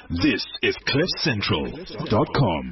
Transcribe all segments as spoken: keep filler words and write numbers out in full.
This is cliff central dot com.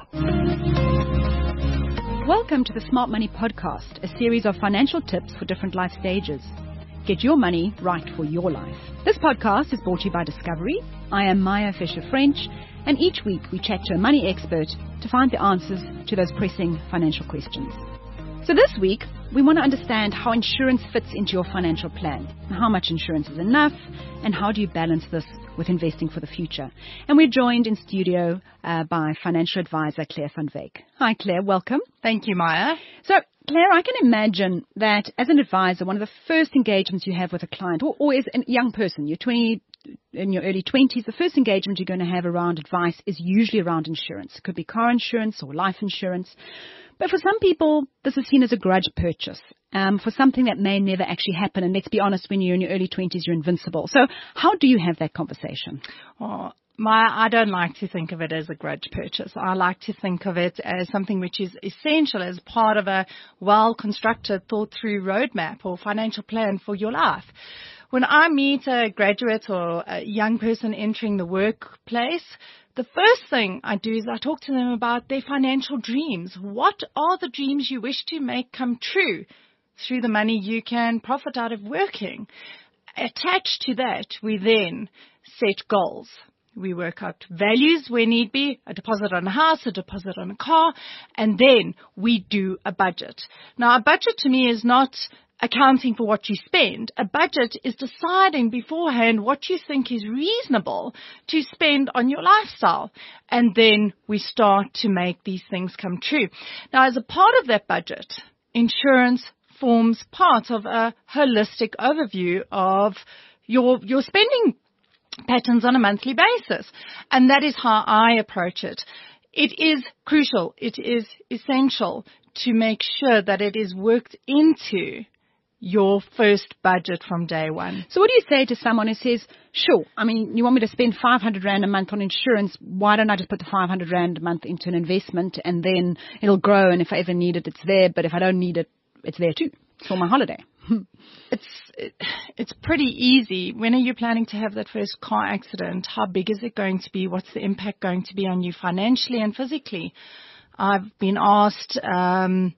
Welcome to the Smart Money Podcast, a series of financial tips for different life stages. Get your money right for your life. This podcast is brought to you by Discovery. I am Maya Fisher-French, and each week we chat to a money expert to find the answers to those pressing financial questions. So this week, we want to understand how insurance fits into your financial plan, how much insurance is enough, and how do you balance this with investing for the future. And we're joined in studio uh, by financial advisor Claire van Wyk. Hi Claire, welcome. Thank you, Maya. So Claire, I can imagine that as an advisor, one of the first engagements you have with a client, or, or as a young person, you're twenty, in your early twenties, the first engagement you're going to have around advice is usually around insurance. It could be car insurance or life insurance. But for some people, this is seen as a grudge purchase um, for something that may never actually happen. And let's be honest, when you're in your early twenties, you're invincible. So how do you have that conversation? Well, Maya, I don't like to think of it as a grudge purchase. I like to think of it as something which is essential as part of a well-constructed, thought-through roadmap or financial plan for your life. When I meet a graduate or a young person entering the workplace, the first thing I do is I talk to them about their financial dreams. What are the dreams you wish to make come true through the money you can profit out of working? Attached to that, we then set goals. We work out values where need be, a deposit on a house, a deposit on a car, and then we do a budget. Now, a budget to me is not accounting for what you spend. A budget is deciding beforehand what you think is reasonable to spend on your lifestyle. And then we start to make these things come true. Now, as a part of that budget, insurance forms part of a holistic overview of your, your spending patterns on a monthly basis. And that is how I approach it. It is crucial. It is essential to make sure that it is worked into your first budget from day one. So what do you say to someone who says, sure, I mean, you want me to spend five hundred rand a month on insurance, why don't I just put the five hundred rand a month into an investment and then it'll grow, and if I ever need it, it's there, but if I don't need it, it's there too. It's for my holiday. It's it, it's pretty easy. When are you planning to have that first car accident? How big is it going to be? What's the impact going to be on you financially and physically? I've been asked, um,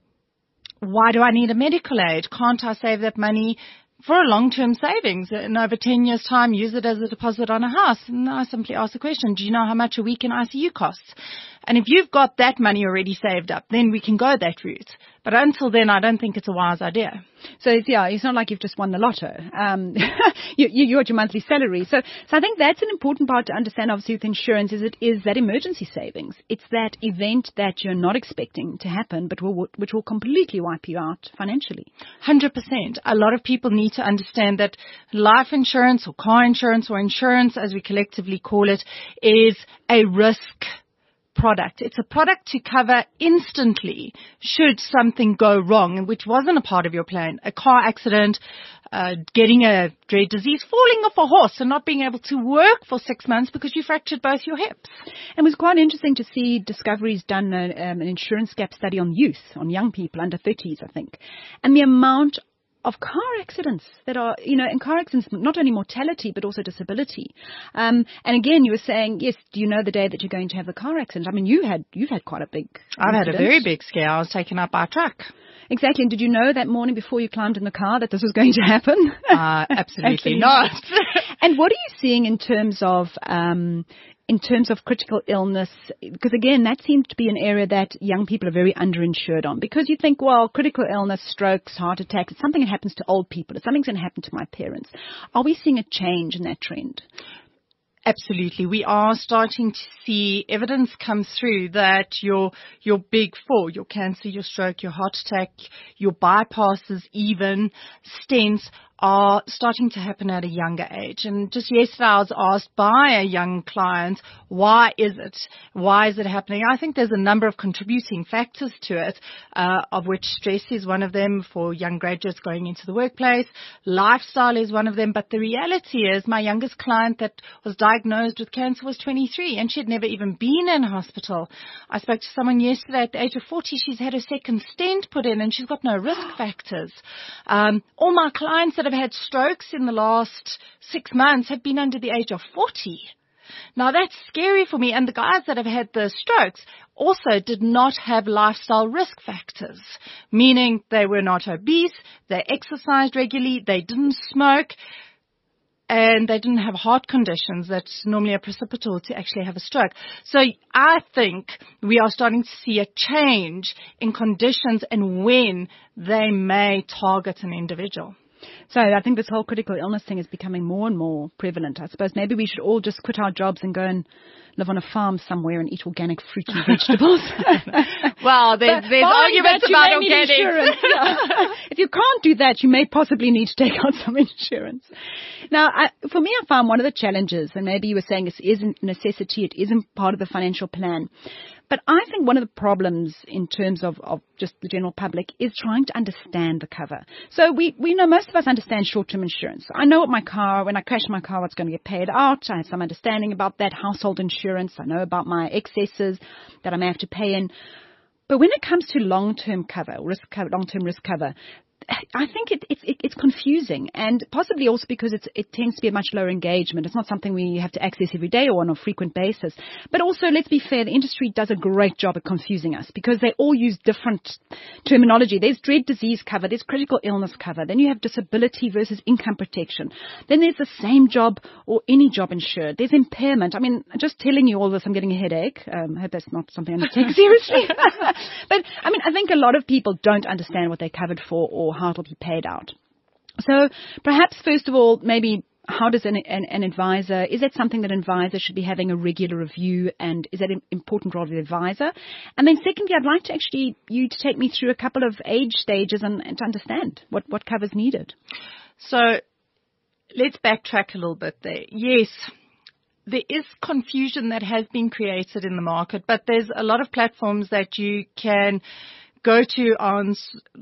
why do I need a medical aid? Can't I save that money for a long-term savings? In over ten years' time, use it as a deposit on a house. And I simply ask the question, do you know how much a week in I C U costs? And if you've got that money already saved up, then we can go that route. But until then, I don't think it's a wise idea. So, it's, yeah, it's not like you've just won the lotto. Um, you, you, you're at your monthly salary. So, so I think that's an important part to understand, obviously, with insurance, is it is that emergency savings. It's that event that you're not expecting to happen, but will, which will completely wipe you out financially. one hundred percent. A lot of people need to understand that life insurance or car insurance or insurance, as we collectively call it, is a risk product. It's a product to cover instantly should something go wrong, which wasn't a part of your plan. A car accident, uh, getting a dread disease, falling off a horse and not being able to work for six months because you fractured both your hips. It was quite interesting to see Discovery's done a, um, an insurance gap study on youth, on young people under thirties, I think. And the amount of car accidents that are, you know, in car accidents, not only mortality, but also disability. Um, and again, you were saying, yes, do you know the day that you're going to have the car accident? I mean, you had, you've had quite a big I've incident. had a very big scare. I was taken out by a truck. Exactly. And did you know that morning before you climbed in the car that this was going to happen? Uh, absolutely, absolutely not. And what are you seeing in terms of, um, in terms of critical illness? Because again, that seems to be an area that young people are very underinsured on, because you think, well, critical illness, strokes, heart attacks, it's something that happens to old people. It's something's going to happen to my parents. Are we seeing a change in that trend? Absolutely. We are starting to see evidence come through that your your big four, your cancer, your stroke, your heart attack, your bypasses, even stents, are starting to happen at a younger age. And just yesterday I was asked by a young client, why is it? Why is it happening? I think there's a number of contributing factors to it, uh, of which stress is one of them for young graduates going into the workplace. Lifestyle is one of them. But the reality is my youngest client that was diagnosed with cancer was twenty-three and she had never even been in hospital. I spoke to someone yesterday at the age of forty. She's had her second stent put in and she's got no risk factors. Um, all my clients that have had strokes in the last six months have been under the age of forty. Now that's scary for me. And the guys that have had the strokes also did not have lifestyle risk factors, meaning they were not obese, they exercised regularly, they didn't smoke, and they didn't have heart conditions that's normally a precipitor to actually have a stroke. So I think we are starting to see a change in conditions and when they may target an individual. So I think this whole critical illness thing is becoming more and more prevalent. I suppose maybe we should all just quit our jobs and go and live on a farm somewhere and eat organic fruit and vegetables. Well, there's, there's arguments about organic. Yeah. If you can't do that, you may possibly need to take out some insurance. Now, I, for me, I found one of the challenges, and maybe you were saying this isn't a necessity, it isn't part of the financial plan. But I think one of the problems in terms of, of just the general public is trying to understand the cover. So we, we know most of us understand short-term insurance. I know what my car, when I crash my car, what's going to get paid out. I have some understanding about that. Household insurance. I know about my excesses that I may have to pay in. But when it comes to long-term cover, risk cover, long-term risk cover, I think it, it, it, it's confusing, and possibly also because it's, it tends to be a much lower engagement. It's not something we have to access every day or on a frequent basis. But also, let's be fair, the industry does a great job at confusing us because they all use different terminology. There's dread disease cover, there's critical illness cover, then you have disability versus income protection. Then there's the same job or any job insured. There's impairment. I mean, just telling you all this, I'm getting a headache. Um, I hope that's not something I'm going to take seriously. But, I mean, I think a lot of people don't understand what they're covered for or how it'll be paid out. So perhaps, first of all, maybe how does an, an, an advisor, is that something that an advisor should be having a regular review, and is that an important role of the advisor? And then secondly, I'd like to actually you to take me through a couple of age stages and, and to understand what, what cover's needed. So let's backtrack a little bit there. Yes, there is confusion that has been created in the market, but there's a lot of platforms that you can go to on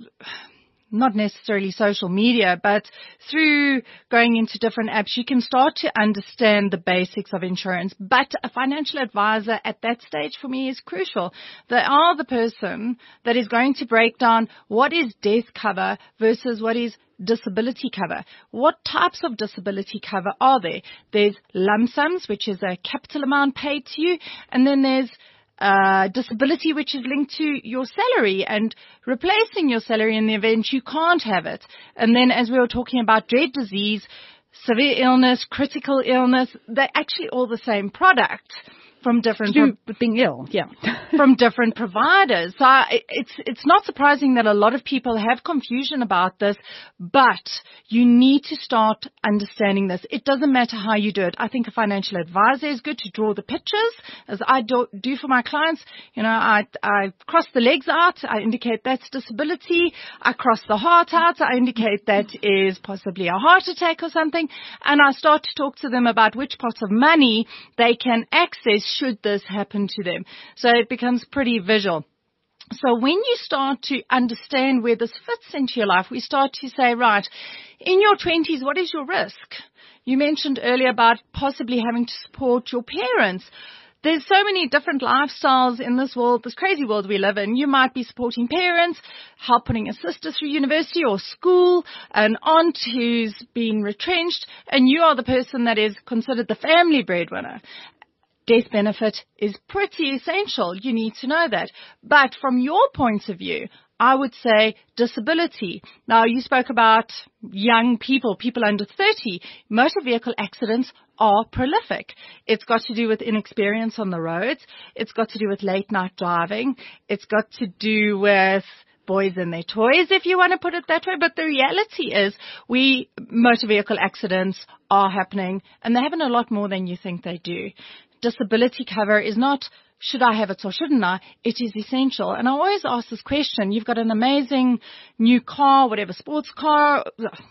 not necessarily social media, but through going into different apps, you can start to understand the basics of insurance. But a financial advisor at that stage for me is crucial. They are the person that is going to break down what is death cover versus what is disability cover. What types of disability cover are there? There's lump sums, which is a capital amount paid to you, and then there's Uh, disability, which is linked to your salary and replacing your salary in the event you can't have it. And then, as we were talking about dread disease, severe illness, critical illness, they're actually all the same product from different to do with being ill, yeah, from different providers. So it's it's not surprising that a lot of people have confusion about this, but you need to start understanding this. It doesn't matter how you do it. I think a financial advisor is good to draw the pictures, as I do, do for my clients. You know, I I cross the legs out, I indicate that's disability. I cross the heart out, I indicate that is possibly a heart attack or something, and I start to talk to them about which pots of money they can access should this happen to them. So it becomes pretty visual. So when you start to understand where this fits into your life, we start to say, right, in your twenties, what is your risk? You mentioned earlier about possibly having to support your parents. There's so many different lifestyles in this world, this crazy world we live in. You might be supporting parents, helping a sister through university or school, an aunt who's been retrenched, and you are the person that is considered the family breadwinner. Death benefit is pretty essential. You need to know that. But from your point of view, I would say disability. Now, you spoke about young people, people under thirty. Motor vehicle accidents are prolific. It's got to do with inexperience on the roads. It's got to do with late night driving. It's got to do with boys and their toys, if you want to put it that way. But the reality is we motor vehicle accidents are happening, and they happen a lot more than you think they do. Disability cover is not, should I have it or shouldn't I? It is essential. And I always ask this question. You've got an amazing new car, whatever, sports car,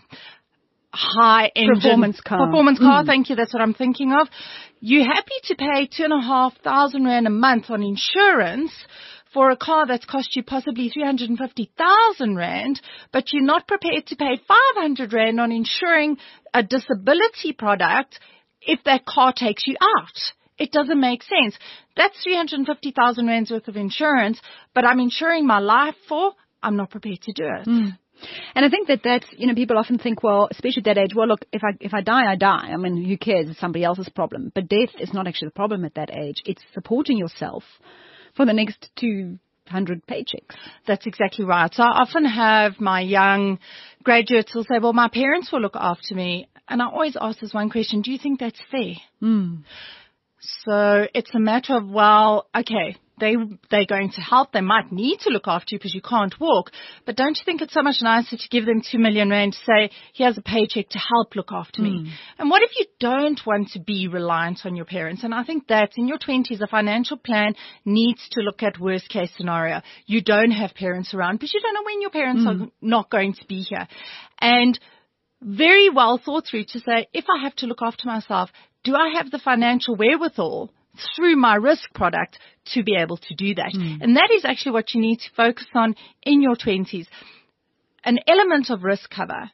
high engine. Performance car. Performance car, mm. Thank you. That's what I'm thinking of. You're happy to pay two and a half thousand rand a month on insurance for a car that's cost you possibly three hundred fifty thousand rand, but you're not prepared to pay five hundred rand on insuring a disability product if that car takes you out. It doesn't make sense. That's three hundred fifty thousand rands worth of insurance, but I'm insuring my life for, I'm not prepared to do it. Mm. And I think that that's, you know, people often think, well, especially at that age, well, look, if I if I die, I die. I mean, who cares? It's somebody else's problem. But death is not actually the problem at that age. It's supporting yourself for the next two hundred paychecks. That's exactly right. So I often have my young graduates will say, well, my parents will look after me. And I always ask this one question, do you think that's fair? Mm. So it's a matter of, well, okay, they, they're going to help. They might need to look after you because you can't walk. But don't you think it's so much nicer to give them two million rand to say, here's a paycheck to help look after mm. me? And what if you don't want to be reliant on your parents? And I think that in your twenties, a financial plan needs to look at worst case scenario. You don't have parents around, but you don't know when your parents mm. are not going to be here. And very well thought through to say, if I have to look after myself, do I have the financial wherewithal through my risk product to be able to do that? Mm. And that is actually what you need to focus on in your twenties. An element of risk cover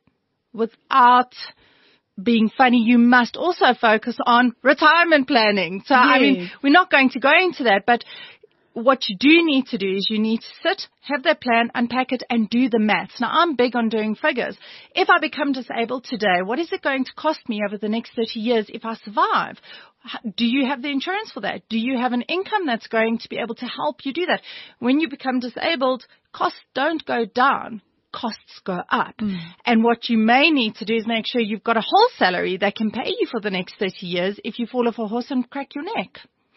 without being funny, you must also focus on retirement planning. So, yes. I mean, we're not going to go into that, but what you do need to do is you need to sit, have that plan, unpack it, and do the maths. Now, I'm big on doing figures. If I become disabled today, what is it going to cost me over the next thirty years if I survive? Do you have the insurance for that? Do you have an income that's going to be able to help you do that? When you become disabled, costs don't go down. Costs go up. Mm. And what you may need to do is make sure you've got a whole salary that can pay you for the next thirty years if you fall off a horse and crack your neck.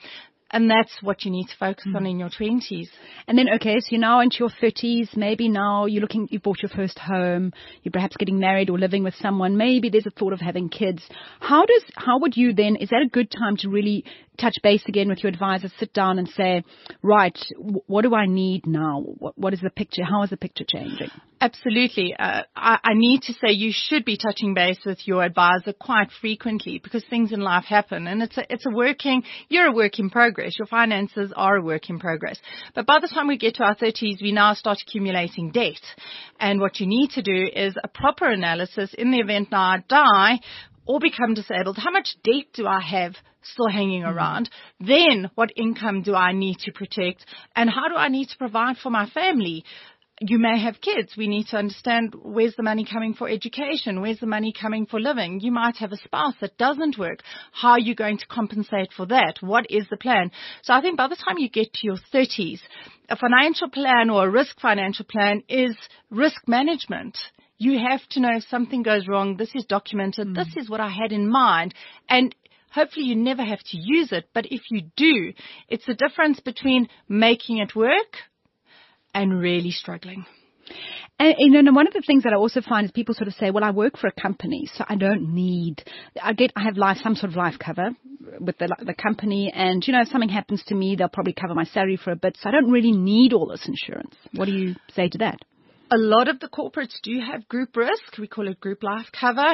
And that's what you need to focus mm. on in your twenties. And then, okay, so you're now into your thirties. Maybe now you're looking, you bought your first home. You're perhaps getting married or living with someone. Maybe there's a thought of having kids. How does, how would you then, is that a good time to really touch base again with your advisor, sit down and say, right, w- what do I need now? What, what is the picture? How is the picture changing? Absolutely. Uh, I, I need to say you should be touching base with your advisor quite frequently because things in life happen and it's a, it's a working, you're a work in progress. Your finances are a work in progress. But by the time we get to our thirties, we now start accumulating debt. And what you need to do is a proper analysis in the event now I die or become disabled. How much debt do I have still hanging around? Mm-hmm. Then what income do I need to protect? And how do I need to provide for my family? You may have kids. We need to understand where's the money coming for education? Where's the money coming for living? You might have a spouse that doesn't work. How are you going to compensate for that? What is the plan? So I think by the time you get to your thirties, a financial plan or a risk financial plan is risk management. You have to know if something goes wrong, this is documented, mm. this is what I had in mind. And hopefully you never have to use it. But if you do, it's the difference between making it work and really struggling. And, you know, one of the things that I also find is people sort of say, well, I work for a company, so I don't need, I get, I have life, some sort of life cover with the, the company. And, you know, if something happens to me, they'll probably cover my salary for a bit. So I don't really need all this insurance. What do you say to that? A lot of the corporates do have group risk. We call it group life cover.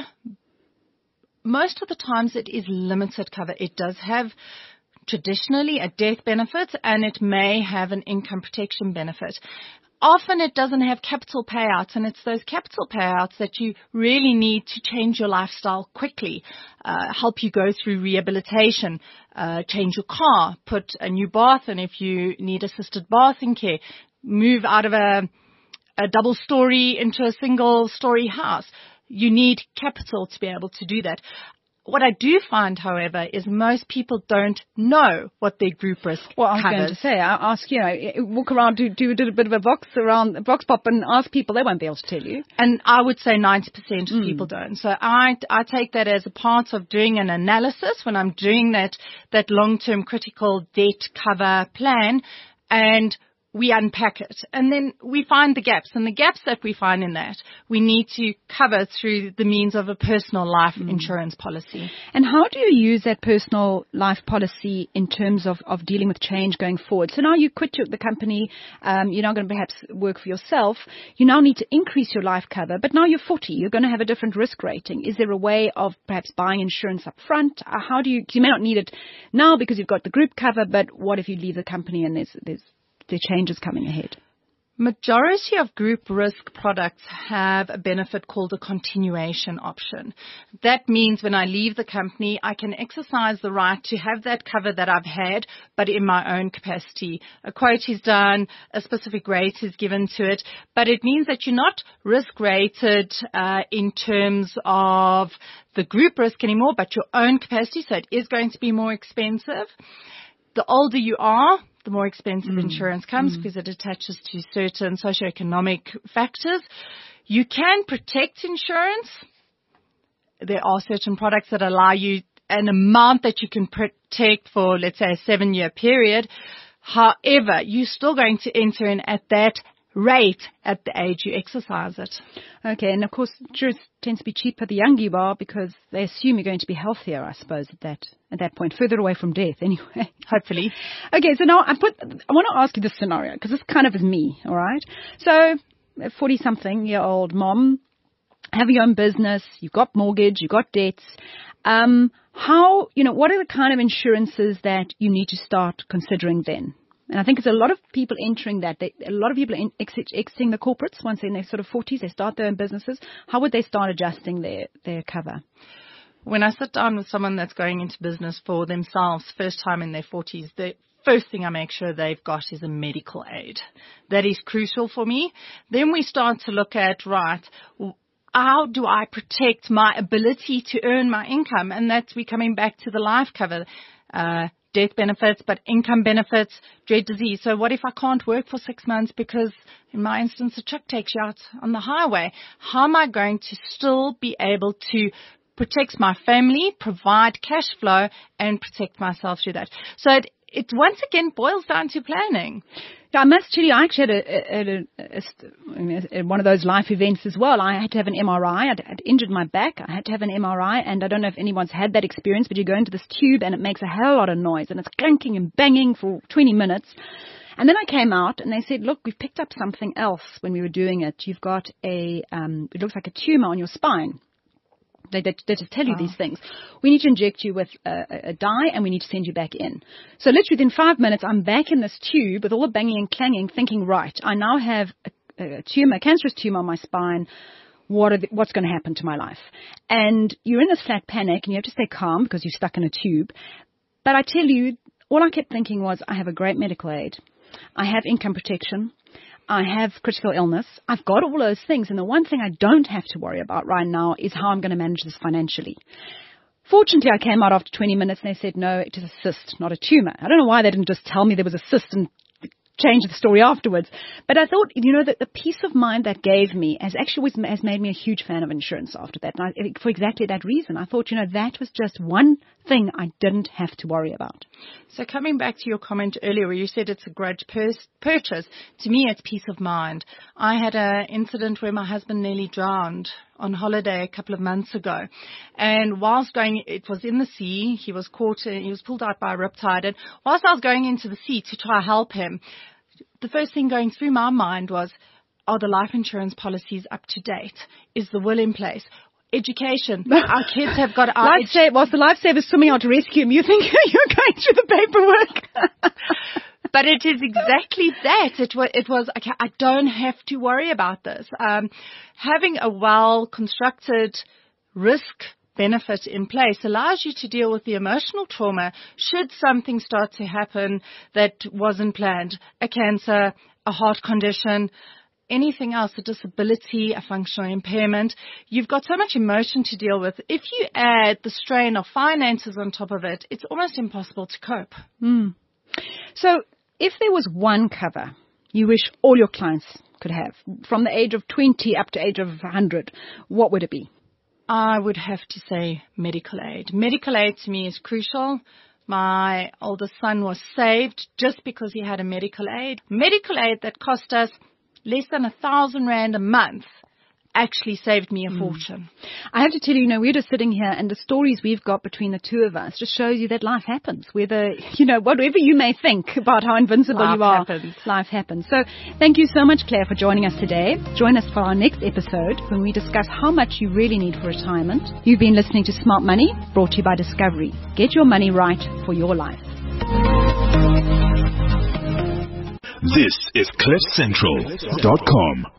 Most of the times it is limited cover. It does have traditionally a death benefit and it may have an income protection benefit. Often it doesn't have capital payouts, and it's those capital payouts that you really need to change your lifestyle quickly, uh, help you go through rehabilitation, uh, change your car, put a new bath in if you need assisted bathing care, move out of a, a double story into a single story house. You need capital to be able to do that. What I do find, however, is most people don't know what their group risk Well, I was covers. going to say, I ask, you know, walk around, do, do, do a bit of a box around, a box pop and ask people, they won't be able to tell you. And I would say ninety percent of Mm. people don't. So I, I take that as a part of doing an analysis when I'm doing that, that long-term critical debt cover plan, and we unpack it, and then we find the gaps, and the gaps that we find in that we need to cover through the means of a personal life mm. insurance policy. And how do you use that personal life policy in terms of, of dealing with change going forward? So now you quit your, the company, um, you're now going to perhaps work for yourself. You now need to increase your life cover, but now you're forty. You're going to have a different risk rating. Is there a way of perhaps buying insurance up front? Uh, how do you, you may not need it now because you've got the group cover, but what if you leave the company and there's, there's the changes coming ahead? Majority of group risk products have a benefit called a continuation option. That means when I leave the company, I can exercise the right to have that cover that I've had, but in my own capacity. A quote is done, a specific rate is given to it, but it means that you're not risk rated uh, in terms of the group risk anymore, but your own capacity, so it is going to be more expensive. The older you are, the more expensive mm. insurance comes mm. because it attaches to certain socioeconomic factors. You can protect insurance. There are certain products that allow you an amount that you can protect for, let's say, a seven-year period. However, you're still going to enter in at that rate at the age you exercise it. Okay, and of course, insurance tends to be cheaper the younger you are because they assume you're going to be healthier, I suppose, at that at that point, further away from death anyway. Hopefully. Okay, so now I put I want to ask you this scenario because this kind of is me, all right? So, a forty-something-year-old mom, have your own business, you've got mortgage, you've got debts. Um, how, you know, what are the kind of insurances that you need to start considering then? And I think it's a lot of people entering that. They, a lot of people are in, exiting the corporates once they're in their sort of forties. They start their own businesses. How would they start adjusting their, their cover? When I sit down with someone that's going into business for themselves, first time in their forties, the first thing I make sure they've got is a medical aid. That is crucial for me. Then we start to look at, right, how do I protect my ability to earn my income? And that's we coming back to the life cover. Uh, death benefits, but income benefits, dread disease. So what if I can't work for six months because, in my instance, a truck takes you out on the highway? How am I going to still be able to protect my family, provide cash flow, and protect myself through that? So it, it once again boils down to planning. Yeah, I must tell you, I actually had, a, a, a, a, a, one of those life events as well. I had to have an M R I. I'd, I'd injured my back. I had to have an M R I, and I don't know if anyone's had that experience, but you go into this tube and it makes a hell lot of noise, and it's clanking and banging for twenty minutes. And then I came out, and they said, look, we've picked up something else when we were doing it. You've got a, um, it looks like a tumor on your spine. They, they, they just tell you oh. these things. We need to inject you with a, a dye, and we need to send you back in. So literally within five minutes, I'm back in this tube with all the banging and clanging, thinking, right, I now have a, a tumor, a cancerous tumor on my spine. What are the, what's going to happen to my life? And you're in this flat panic, and you have to stay calm because you're stuck in a tube. But I tell you, all I kept thinking was, I have a great medical aid. I have income protection. I have critical illness. I've got all those things. And the one thing I don't have to worry about right now is how I'm going to manage this financially. Fortunately, I came out after twenty minutes and they said, no, it is a cyst, not a tumor. I don't know why they didn't just tell me there was a cyst and change the story afterwards. But I thought, you know, that the peace of mind that gave me has actually was, has made me a huge fan of insurance after that. And I, for exactly that reason, I thought, you know, that was just one thing I didn't have to worry about. So coming back to your comment earlier where you said it's a grudge pur- purchase, to me it's peace of mind. I had an incident where my husband nearly drowned on holiday a couple of months ago. And whilst going, it was in the sea, he was caught, he was pulled out by a riptide. And whilst I was going into the sea to try to help him, the first thing going through my mind was, are the life insurance policies up to date? Is the will in place? Education. Our kids have got our life edu- whilst the lifesaver's swimming out to rescue him, you think you're going through the paperwork. But it is exactly that. It was, it was, okay, I don't have to worry about this. Um, having a well-constructed risk benefit in place allows you to deal with the emotional trauma should something start to happen that wasn't planned. A cancer, a heart condition, anything else, a disability, a functional impairment. You've got so much emotion to deal with. If you add the strain of finances on top of it, it's almost impossible to cope. Mm. So if there was one cover you wish all your clients could have, from the age of twenty up to age of one hundred, what would it be? I would have to say medical aid. Medical aid to me is crucial. My oldest son was saved just because he had a medical aid. Medical aid that cost us less than a thousand rand a month actually saved me a fortune. Mm. I have to tell you, you know, we're just sitting here and the stories we've got between the two of us just shows you that life happens. Whether, you know, whatever you may think about how invincible life you are, happens. life happens. So thank you so much, Claire, for joining us today. Join us for our next episode when we discuss how much you really need for retirement. You've been listening to Smart Money, brought to you by Discovery. Get your money right for your life. This is cliff central dot com.